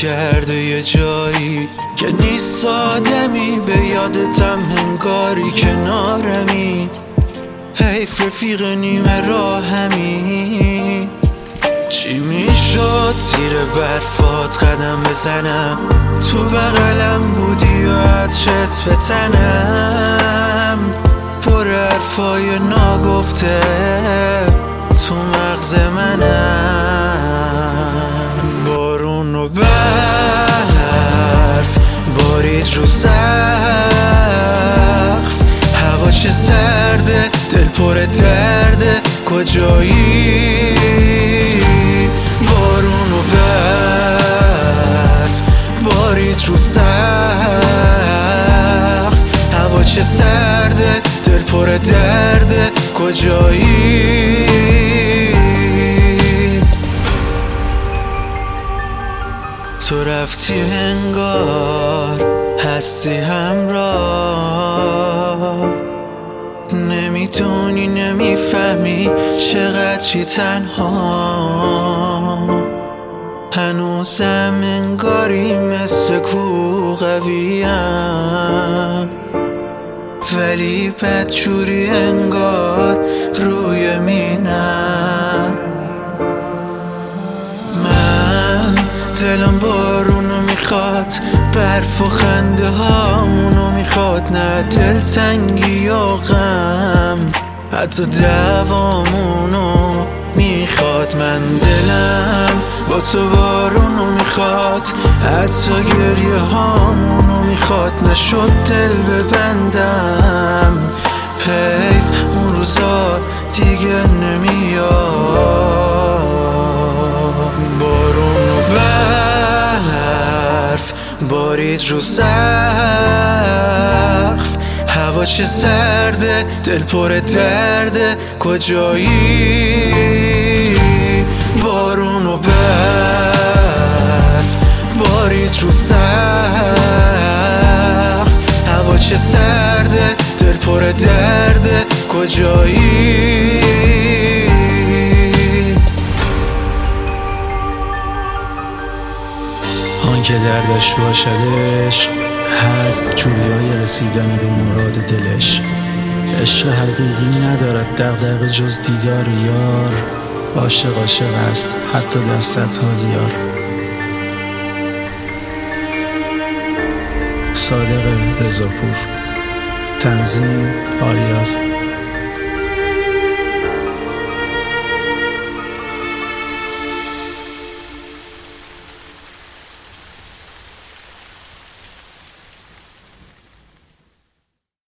کرده یه جایی که نیست آدمی، به یادتم هنگاری کنارمی. حیف رفیق نیمه راهمی. چی میشد زیر برفات قدم بزنم، تو بغلم بودی و عطرت به تنم، پر حرفای ناگفته تو مغز منم. بارون و برف بارید رو سقف، هوا چه سرده، دل پر درده، کجایی؟ بارون و برف بارید رو سقف، هوا چه سرده، دل پر درده، کجایی؟ تو رفتی انگار هستی همراه، نمیدونی نمیفهمی چقدر چی تنها. هنوزم انگاری مثل کو قویم، ولی بدجوری انگار روی مینم. من دلم بارونو میخواد، برف و خنده هامونو میخواد، نه دلتنگی و غم، حتی دوامونو میخواد. من دلم با تو بارونو میخواد، حتی گریه هامونو میخواد، نشد دل ببندم. حیف اون روزا دیگه نمیاد. بارون و برف بارید رو سقف، هوا چه سرده، دل پر درده، کجایی؟ بارون و برف بارید رو سقف، هوا چه سرده، دل پر درده، کجایی؟ آنکه دردش باشد عشق، هست جویای رسیدن به مراد دلش. عشق حقیقی ندارد دغدغه جز دیدار یار، عاشق عاشق است حتی در صدها دیار. صادق رضاپور. تنظیم آریاز.